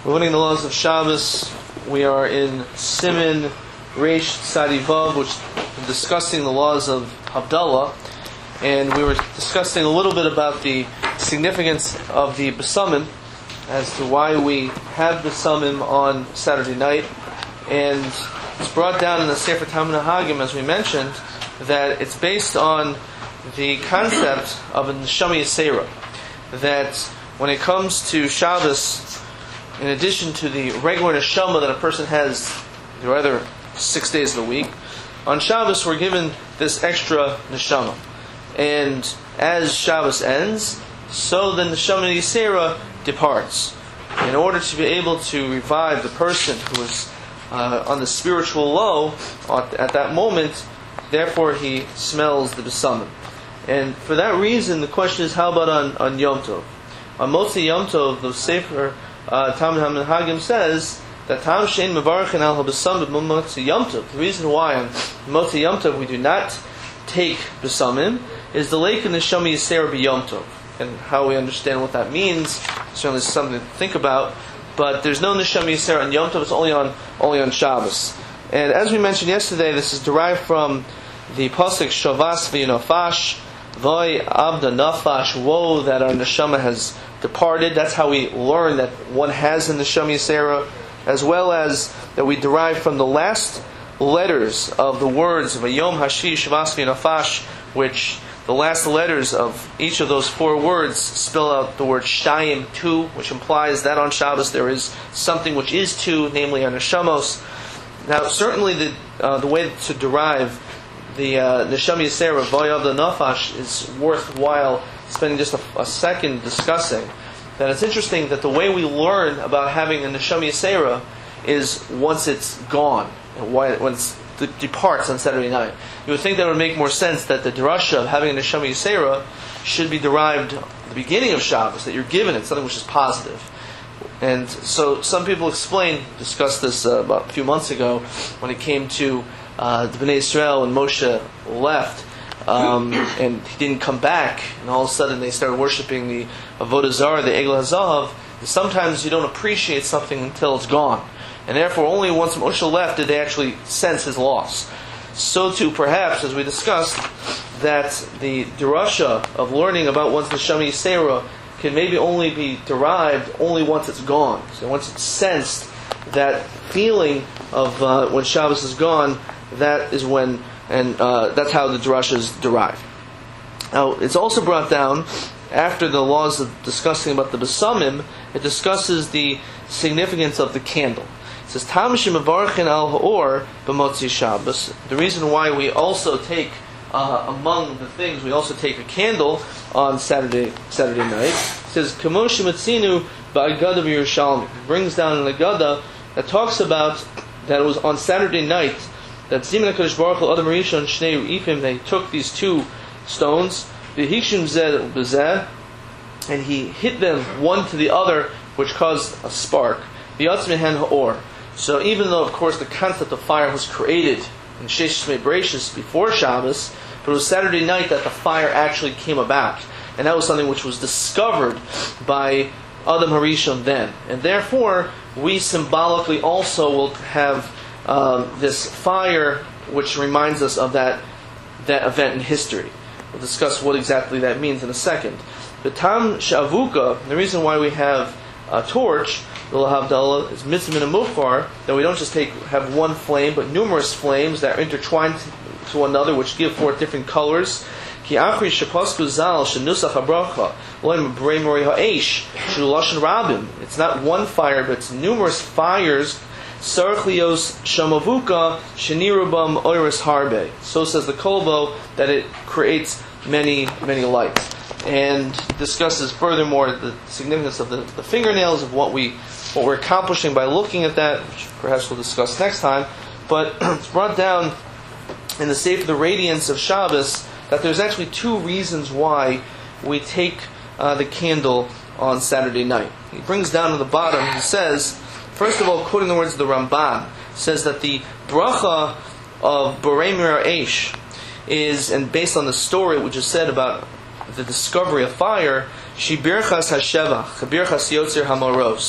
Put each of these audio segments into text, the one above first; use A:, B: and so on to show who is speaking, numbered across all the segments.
A: We're learning the laws of Shabbos. We are in Siman Reish Tzadi Vav, which is discussing the laws of Havdalah, and we were discussing a little bit about the significance of the Besamim as to why we have Besamim on Saturday night. And it's brought down in the Sefer Talmud Hagim, as we mentioned, that it's based on the concept of a Neshama Yisera, that when it comes to Shabbos, in addition to the regular neshama that a person has the other 6 days of the week, on Shabbos we're given this extra neshama. And as Shabbos ends, so the neshama Yisera departs. In order to be able to revive the person who is on the spiritual low at that moment, therefore he smells the besamim. And for that reason, the question is, how about on Yom Tov? On Motzi Yom Tov, the Sefer Talmud Hagim says that Tam Shein Mevarachin Al HaBesamim Motzi Yom Tov. The reason why on Motzi Yom Tov we do not take besamim is the lake in the Neshama Yisera b'Yom Tov. And how we understand what that means certainly is something to think about. But there's no Neshama Yisera on Yom Tov; it's only on Shabbos. And as we mentioned yesterday, this is derived from the pasuk Shavas v'Yinafash, Voy Abda Nafash, woe that our neshama has departed. That's how we learn that one has a neshama Yisera, as well as that we derive from the last letters of the words of Vayom Hashi Shavas v'Yinafash, which the last letters of each of those four words spell out the word Shtayim, two, which implies that on Shabbos there is something which is two, namely our neshamos. Now, certainly the way to derive the Neshama Yisera, Voyav the Nafash, is worthwhile spending just a second discussing. That it's interesting that the way we learn about having a Neshama Yisera is once it's gone, and once it departs on Saturday night. You would think that would make more sense that the drasha of having a Neshama Yisera should be derived at the beginning of Shabbos, that you're given it, something which is positive. And so some people discussed this about a few months ago when it came to the Bnei Israel when Moshe left and he didn't come back, and all of a sudden they started worshiping the Avodah Zarah, the Egel HaZahav. Sometimes you don't appreciate something until it's gone, and therefore only once Moshe left did they actually sense his loss. So too, perhaps, as we discussed, that the derasha of learning about one's Neshama Yisera can maybe only be derived only once it's gone. So once it's sensed, that feeling of when Shabbos is gone, that is when, and that's how the drasha is derived. Now, it's also brought down, after the laws of discussing about the besamim, it discusses the significance of the candle. It says, Tam shemevarachin al ha'or b'motzi Shabbos. The reason why we also take, among the things, we also take a candle on Saturday night. It says, Kamo shematzinu ba'agada b'Yerushalmi. It brings down an agada that talks about that it was on Saturday night that Zimun HaKadosh Baruch Hu Adam Rishon Shnei Ru'ifim, they took these two stones, v'hikshim zeh b'zeh, and he hit them one to the other, which caused a spark. V'yatz mehen ha'or. So even though, of course, the concept of fire was created in Sheish Shmei Bereshis before Shabbos, but it was Saturday night that the fire actually came about. And that was something which was discovered by Adam HaRishon then. And therefore, we symbolically also will have this fire which reminds us of that event in history. We'll discuss what exactly that means in a second. The Tam Shavuka, the reason why we have a torch, the Havdalah, is mitzvah min mufar, that we don't just have one flame, but numerous flames that are intertwined to one another, which give forth different colors. Ki achri shepasku zal shenusach habracha loim brei mori ha'esh shuloshin rabim. It's not one fire, but it's numerous fires. Sarchlios shamavuka shenirubam oiris harbe. So says the Kolbo, that it creates many lights, and discusses furthermore the significance of the fingernails of what we're accomplishing by looking at that, which perhaps we'll discuss next time. But it's brought down in the Sefer the Radiance of Shabbos that there's actually two reasons why we take the candle on Saturday night. He brings down to the bottom, he says, first of all, quoting the words of the Ramban, says that the bracha of Borei Mir Eish is, and based on the story which is said about the discovery of fire, Shibirchas Hasheva, Chabirchas Yotzer Hamaros.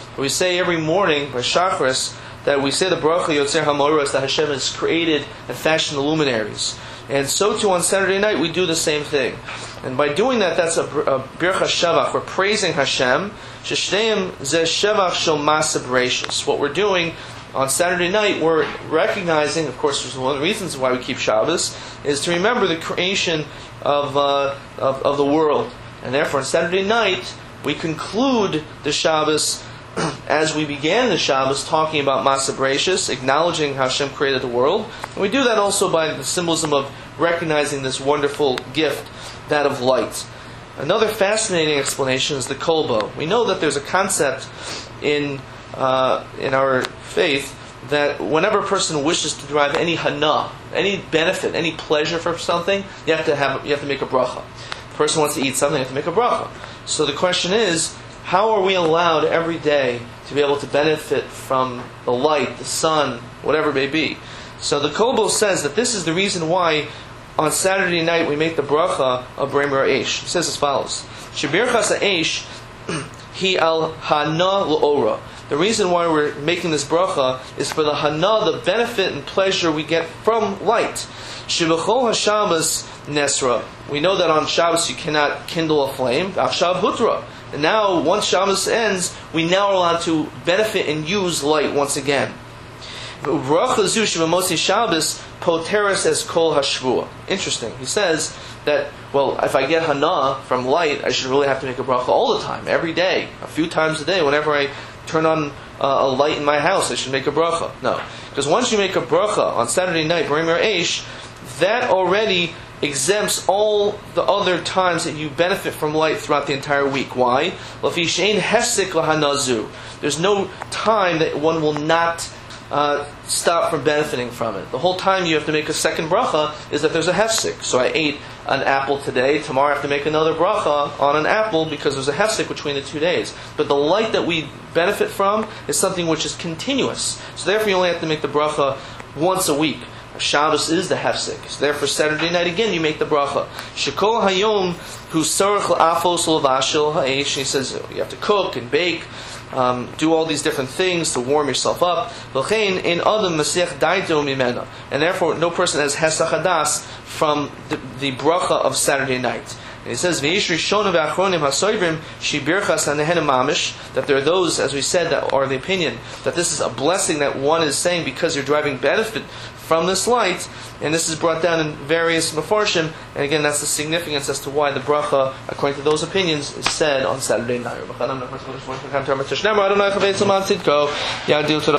A: We say every morning by Shacharis that we say the Bracha Yotzer HaMoros, that Hashem has created and fashioned the luminaries. And so too on Saturday night we do the same thing. And by doing that, that's a Bircha Shavach. We're praising Hashem. Sheshneim Zeh Shavach Shel Ma'aseh Bereishis. What we're doing on Saturday night, we're recognizing, of course, one of the reasons why we keep Shabbos, is to remember the creation of the world. And therefore, on Saturday night, we conclude the Shabbos as we began the Shabbos talking about Ma'aseh Bereishis, acknowledging how Hashem created the world. And we do that also by the symbolism of recognizing this wonderful gift, that of light. Another fascinating explanation is the kolbo. We know that there's a concept in our faith that whenever a person wishes to derive any hana, any benefit, any pleasure from something, you have to make a bracha. If a person wants to eat something, you have to make a bracha. So the question is, how are we allowed every day to be able to benefit from the light, the sun, whatever it may be? So the kolbo says that this is the reason why on Saturday night we make the bracha of Bremer Eish. It says as follows: Shebirchas Eish hi al hana l'ora. The reason why we're making this bracha is for the hana, the benefit and pleasure we get from light. Shebechol haShabbos nesra. We know that on Shabbos you cannot kindle a flame. Achshav hutra. And now, once Shabbos ends, we now are allowed to benefit and use light once again. Shabbos poteres as kol hashvua. Interesting. He says that, well, if I get hana from light, I should really have to make a bracha all the time, every day, a few times a day. Whenever I turn on a light in my house, I should make a bracha. No. Because once you make a bracha on Saturday night, Bremer Eish, that already exempts all the other times that you benefit from light throughout the entire week. Why? There's no time that one will not stop from benefiting from it. The whole time you have to make a second bracha is that there's a hefsek. So I ate an apple today, tomorrow I have to make another bracha on an apple because there's a hefsek between the 2 days. But the light that we benefit from is something which is continuous. So therefore you only have to make the bracha once a week. Shabbos is the hefsek. So therefore Saturday night again you make the bracha. Shekol hayom hu sarach la'afos l'vashel ha'esh. He says you have to cook and bake, do all these different things to warm yourself up. V'chein in adam masech daito mimena. And therefore no person has hesach hadas from the bracha of Saturday night. And he says, V'yish rishonim v'achronim hasoivrim shibirchas hanehenim mamish, that there are those, as we said, that are the opinion that this is a blessing that one is saying because you're deriving benefit from this light, and this is brought down in various mefarshim, and again that's the significance as to why the bracha, according to those opinions, is said on Saturday night.